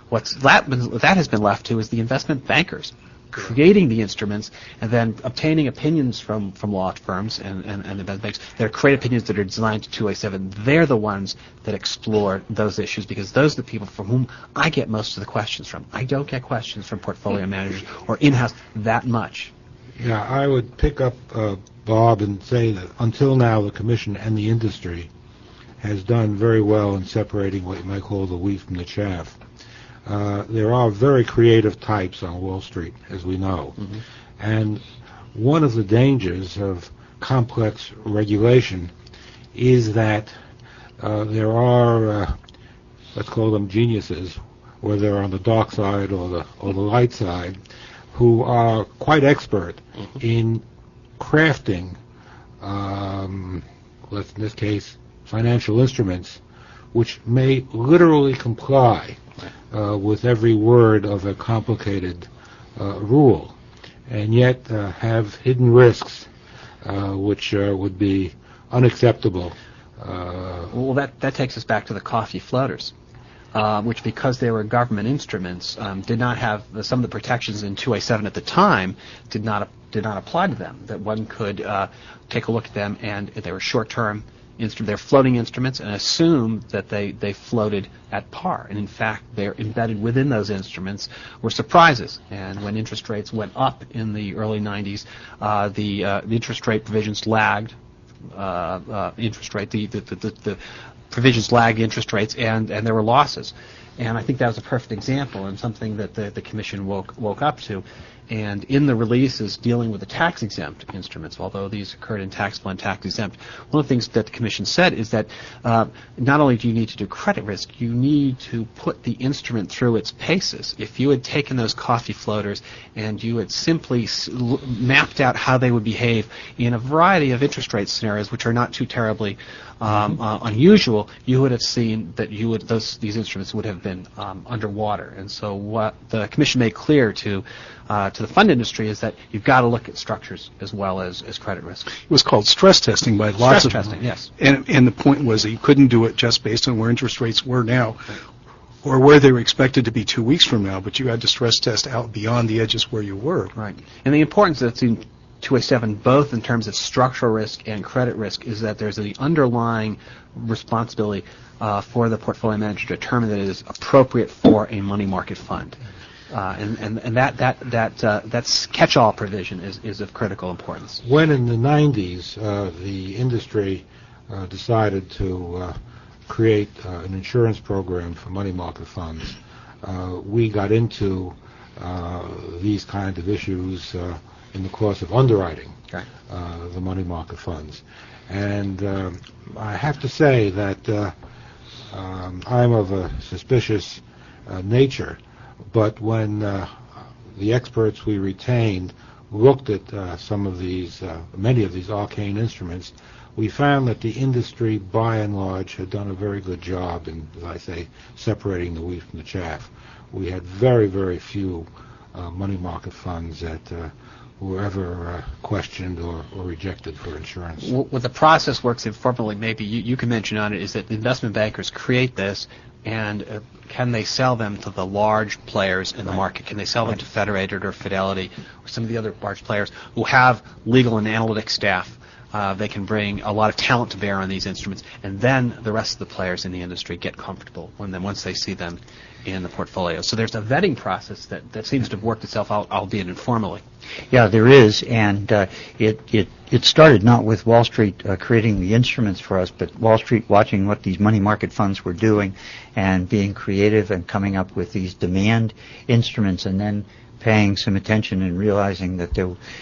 That has been left to is the investment bankers, creating the instruments and then obtaining opinions from law firms and the banks that create opinions that are designed to 2a-7. They're the ones that explore those issues, because those are the people from whom I get most of the questions from. I don't get questions from portfolio managers or in-house that much. Yeah, I would pick up Bob and say that until now the Commission and the industry has done very well in separating what you might call the wheat from the chaff. There are very creative types on Wall Street, as we know. Mm-hmm. And one of the dangers of complex regulation is that there are, let's call them geniuses, whether they're on the dark side or the light side, who are quite expert mm-hmm. in crafting, in this case, financial instruments, which may literally comply with every word of a complicated rule, and yet have hidden risks which would be unacceptable. Well, that takes us back to the coffee floaters. which, because they were government instruments, did not have some of the protections in 2A7 at the time did not apply to them. That one could take a look at them, and they were short-term instruments, they're floating instruments, and assume that they floated at par. And in fact, they're embedded within those instruments were surprises. And when interest rates went up in the early 90s, the interest rate provisions lagged. The provisions lagged interest rates, and there were losses. And I think that was a perfect example and something that the Commission woke up to. And in the releases dealing with the tax-exempt instruments, although these occurred in taxable and tax-exempt, one of the things that the Commission said is that not only do you need to do credit risk, you need to put the instrument through its paces. If you had taken those coffee floaters and you had simply mapped out how they would behave in a variety of interest rate scenarios, which are not too terribly unusual, you would have seen that these instruments would have been underwater. And so what the Commission made clear to the fund industry is that you've got to look at structures as well as credit risk. It was called stress testing by lots of... Stress testing, yes. And the point was that you couldn't do it just based on where interest rates were now or where they were expected to be 2 weeks from now, but you had to stress test out beyond the edges where you were. Right. And the importance that's in 2A7, both in terms of structural risk and credit risk, is that there's the underlying responsibility for the portfolio manager to determine that it is appropriate for a money market fund. And that catch-all provision is of critical importance. When in the 90s the industry decided to create an insurance program for money market funds, we got into these kind of issues in the course of underwriting the money market funds. And I have to say that I'm of a suspicious nature, but when the experts we retained looked at many of these arcane instruments, we found that the industry, by and large, had done a very good job in, as I say, separating the wheat from the chaff. We had very, very few money market funds that were ever questioned or rejected for insurance. What the process works informally, maybe you can mention on it, is that the investment bankers create this, and can they sell them to the large players in the market? Can they sell them to Federated or Fidelity or some of the other large players who have legal and analytic staff? They can bring a lot of talent to bear on these instruments, and then the rest of the players in the industry get comfortable once they see them in the portfolio. So there's a vetting process that seems to have worked itself out, albeit informally. Yeah, there is, and it started not with Wall Street creating the instruments for us, but Wall Street watching what these money market funds were doing and being creative and coming up with these demand instruments, and then paying some attention and realizing that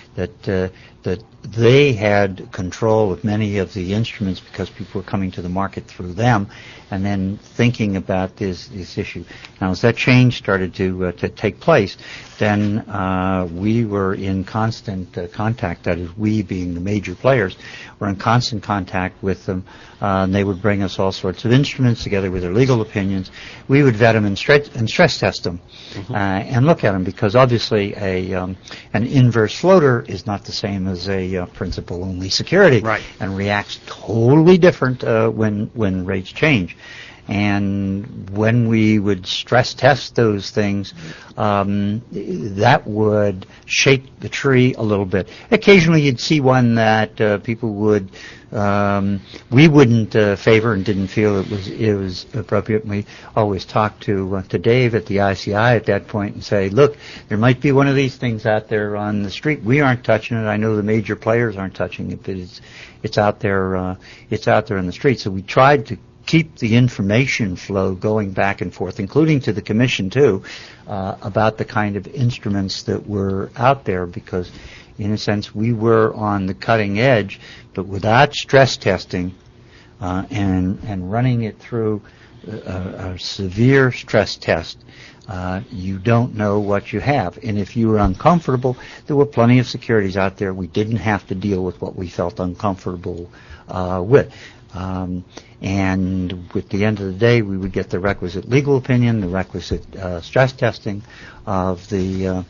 they had control of many of the instruments because people were coming to the market through them, and then thinking about this issue. Now, as that change started to take place, then we were in constant contact, that is, we being the major players, were in constant contact with them. And they would bring us all sorts of instruments together with their legal opinions. We would vet them and stress test them and look at them, because obviously an inverse floater is not the same as a principal-only security, right, and reacts totally different when rates change. And when we would stress test those things, that would shake the tree a little bit. Occasionally you'd see one that people would, we wouldn't favor and didn't feel it was appropriate. And we always talked to Dave at the ICI at that point and say, look, there might be one of these things out there on the street. We aren't touching it. I know the major players aren't touching it, but it's out there. It's out there in the street. So we tried to keep the information flow going back and forth, including to the Commission too, about the kind of instruments that were out there, because in a sense we were on the cutting edge, but without stress testing and running it through a severe stress test, you don't know what you have. And if you were uncomfortable, there were plenty of securities out there we didn't have to deal with what we felt uncomfortable with. And at the end of the day, we would get the requisite legal opinion, the requisite stress testing of the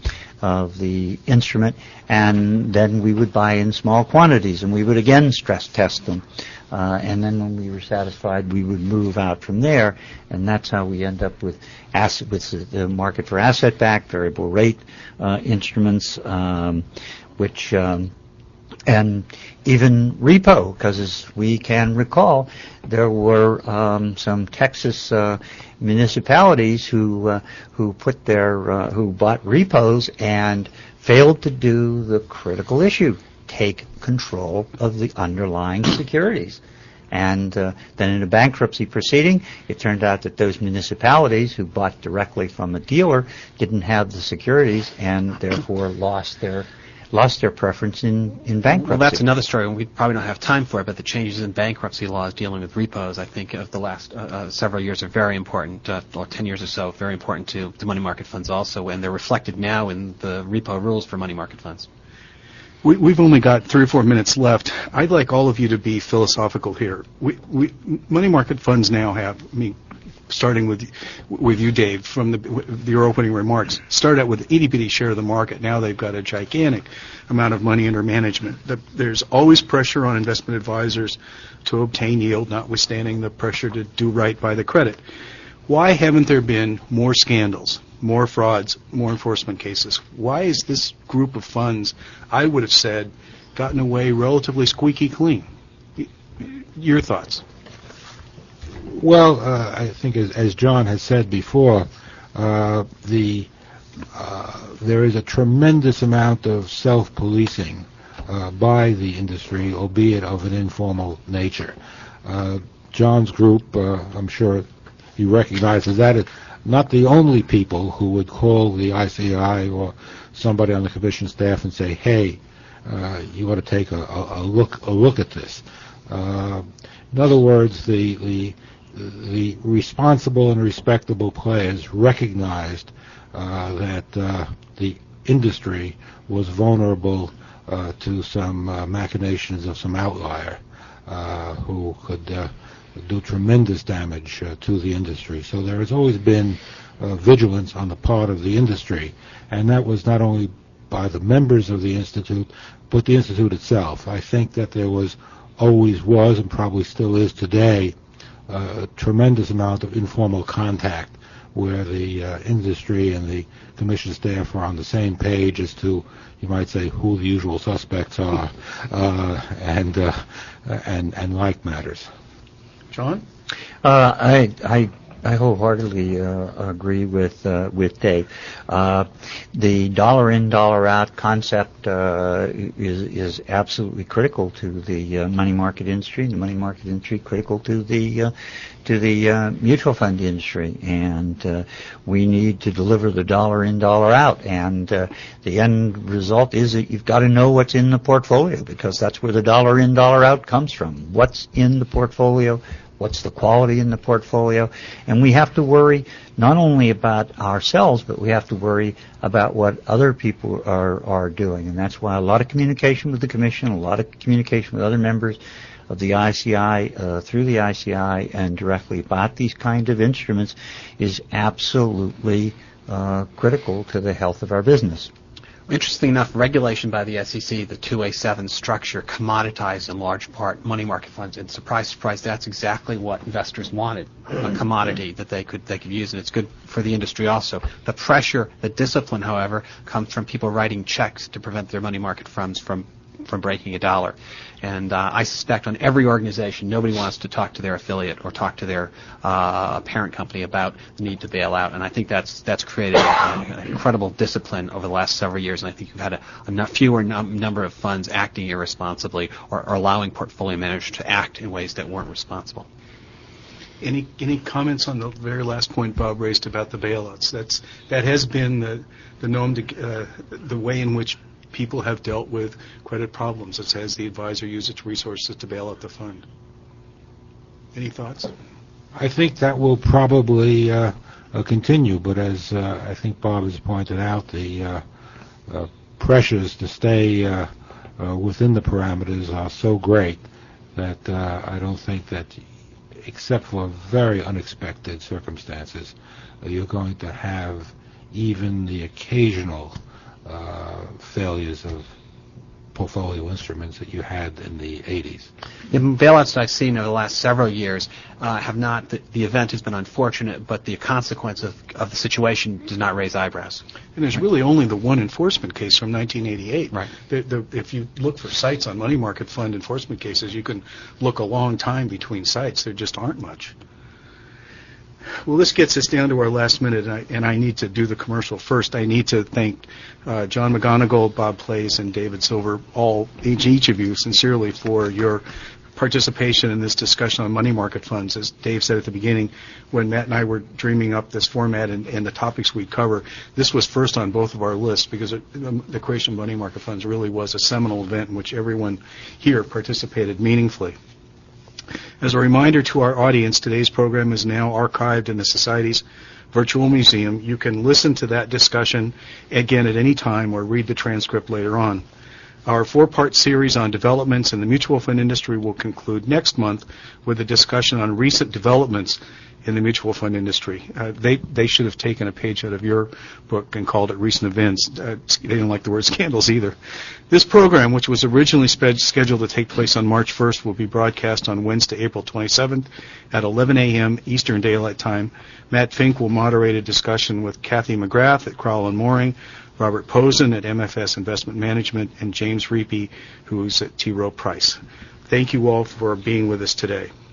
of the instrument, and then we would buy in small quantities, and we would again stress test them. And then when we were satisfied, we would move out from there, and that's how we end up with the market for asset-backed variable rate instruments, which and even repo, because as we can recall, there were some Texas municipalities who bought repos and failed to do the critical issue: take control of the underlying securities. And then in a bankruptcy proceeding, it turned out that those municipalities who bought directly from a dealer didn't have the securities and therefore lost their preference in bankruptcy. Well, that's another story, and we probably don't have time for it, but the changes in bankruptcy laws dealing with repos, I think, of the last several years are very important, or 10 years or so, very important to money market funds also, and they're reflected now in the repo rules for money market funds. We've only got 3 or 4 minutes left. I'd like all of you to be philosophical here. Money market funds now have, starting with you, Dave, from your opening remarks, start out with an itty-bitty share of the market. Now they've got a gigantic amount of money under management. There's always pressure on investment advisors to obtain yield, notwithstanding the pressure to do right by the credit. Why haven't there been more scandals, more frauds, more enforcement cases? Why is this group of funds, I would have said, gotten away relatively squeaky clean? Your thoughts? Well, I think as John has said before, there is a tremendous amount of self-policing by the industry, albeit of an informal nature. John's group, I'm sure he recognizes that, is not the only people who would call the ICI or somebody on the commission staff and say, hey, you ought to take a look at this. In other words, the responsible and respectable players recognized that the industry was vulnerable to some machinations of some outlier who could do tremendous damage to the industry. So there has always been vigilance on the part of the industry, and that was not only by the members of the Institute, but the Institute itself. I think that there always was, and probably still is today, a tremendous amount of informal contact where the industry and the commission staff are on the same page as to, you might say, who the usual suspects are, and like matters. John? I wholeheartedly agree with Dave. The dollar in, dollar out concept is absolutely critical to the money market industry. The money market industry critical to the mutual fund industry, and we need to deliver the dollar in, dollar out. And the end result is that you've got to know what's in the portfolio, because that's where the dollar in, dollar out comes from. What's in the portfolio? What's the quality in the portfolio? And we have to worry not only about ourselves, but we have to worry about what other people are doing. And that's why a lot of communication with the Commission, a lot of communication with other members of the ICI, through the ICI, and directly about these kind of instruments is absolutely critical to the health of our business. Interesting enough, regulation by the SEC, the 2A7 structure, commoditized in large part money market funds. And surprise, surprise, that's exactly what investors wanted, a commodity that they could use, and it's good for the industry also. The pressure, the discipline, however, comes from people writing checks to prevent their money market funds from breaking a dollar. And I suspect on every organization, nobody wants to talk to their affiliate or talk to their parent company about the need to bail out. And I think that's created an incredible discipline over the last several years. And I think you've had a fewer number of funds acting irresponsibly or allowing portfolio managers to act in ways that weren't responsible. Any comments on the very last point Bob raised about the bailouts? That has been the norm, the way in which people have dealt with credit problems. It says the advisor used its resources to bail out the fund. Any thoughts? I think that will probably continue, but as I think Bob has pointed out, the pressures to stay within the parameters are so great that I don't think that, except for very unexpected circumstances, you're going to have even the occasional failures of portfolio instruments that you had in the 80s. The bailouts that I've seen over the last several years have not, the event has been unfortunate, but the consequence of the situation does not raise eyebrows. And there's really only the one enforcement case from 1988. Right. If you look for cites on money market fund enforcement cases, you can look a long time between cites. There just aren't much. Well, this gets us down to our last minute, and I need to do the commercial first. I need to thank John McGonigal, Bob Plays, and David Silver, each of you, sincerely for your participation in this discussion on money market funds. As Dave said at the beginning, when Matt and I were dreaming up this format and the topics we'd cover, this was first on both of our lists because the creation of money market funds really was a seminal event in which everyone here participated meaningfully. As a reminder to our audience, today's program is now archived in the Society's virtual museum. You can listen to that discussion again at any time or read the transcript later on. Our four-part series on developments in the mutual fund industry will conclude next month with a discussion on recent developments in the mutual fund industry. They should have taken a page out of your book and called it recent events. They didn't like the word scandals either. This program, which was originally scheduled to take place on March 1st, will be broadcast on Wednesday, April 27th at 11 a.m. Eastern Daylight Time. Matt Fink will moderate a discussion with Kathy McGrath at Crowell & Mooring, Robert Posen at MFS Investment Management, and James Reapy, who's at T. Rowe Price. Thank you all for being with us today.